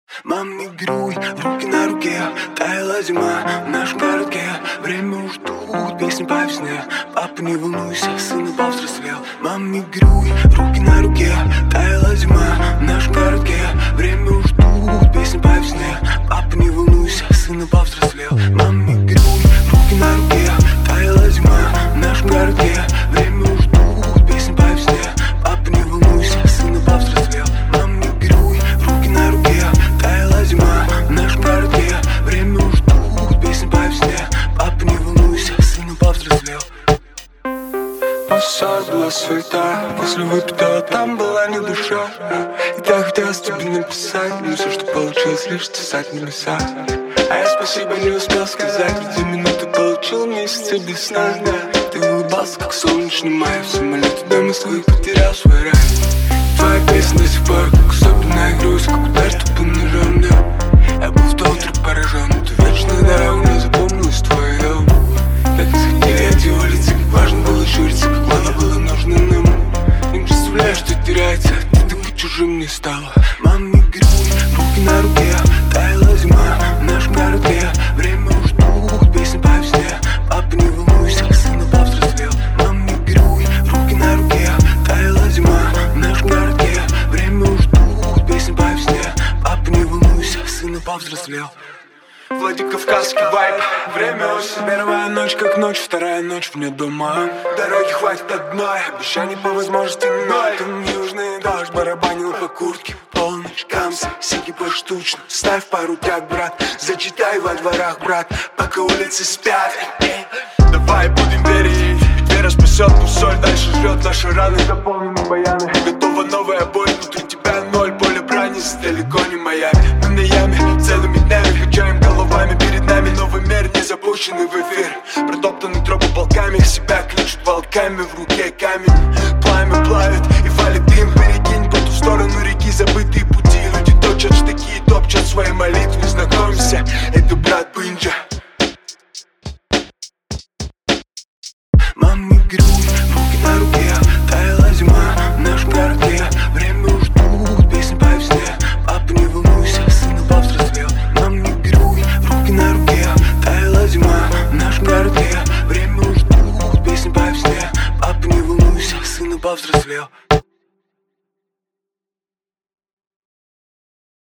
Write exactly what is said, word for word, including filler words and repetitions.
Мам, мигруй, руки на руке, таяла зима в нашем городке. Время уж тут, песни по весне. Папа, не волнуйся, сын повзрослел. Мам, мигруй, руки на руке, таяла зима в нашем городке. Время уж тут, песни по весне. Папа, не волнуйся, сын повзрослел. Мам, мигруй, руки на руке, таяла зима в нашем городке. Время уж тут, песни по весне. Папа, не волнуйся, сын повзрослел. Мам, мигруй, руки на руке, таяла зима в нашем городке. Время уж тут, песни по весне. Папа, не волнуйся, сын повзрослел. Посад была суета, после выпитого там была не душа. И так хотелось тебе написать, но все, что получилось, лишь стесать небеса. А я спасибо не успел сказать, ведь за минуту получил месяцы без сна. Ты улыбался, как солнечный май, в самолете дома своих потерял свой рай. Твоя песня до сих пор, как особенная грусть, как удар тупым ножом, да. Я был в то утро поражен, эту вечную дорогу не запомнилось твое. Как исходили эти улицы, как важно было журиться, как мало было нужно нам. Не представляю, что теряется, ты такой чужим не стала. Мам, мигруй, руки на руке, таяла зима в нашем городке. Время уж тут, песни по весне. Папа, не волнуйся, сын повзрослел. Мам, мигруй, руки на руке, таяла зима в нашем городке. Время уж тут, песни по весне. Папа, не волнуйся, сын повзрослел. Владикавказский вайб, время осень. Первая ночь как ночь, вторая ночь вне дома. Дороги хватит одной, обещаний по возможности ноль. Там южный дождь барабанил по куртке. Полночь, камсы, сиги поштучно. Ставь пару тяг, брат, зачитай во дворах, брат, пока улицы спят. Давай будем верить, ведь вера спасет, пусть соль дальше жрет наши раны. Заполнены баяны, готова новая боль, внутри тебя ноль. Поле брани, далеко не Майами. Мы на яме, целыми днями качаем головами. Перед нами новый мир, не запущенный в эфир. Протоптанный тропы полками, себя кличут волками. В руке камень, пламя плавит и валит дым. Перекинь по ту сторону реки забытые пути. Люди точат штыки, топчат свои молитвы. Знакомься, это брат Бынджа. Мам, мигруй,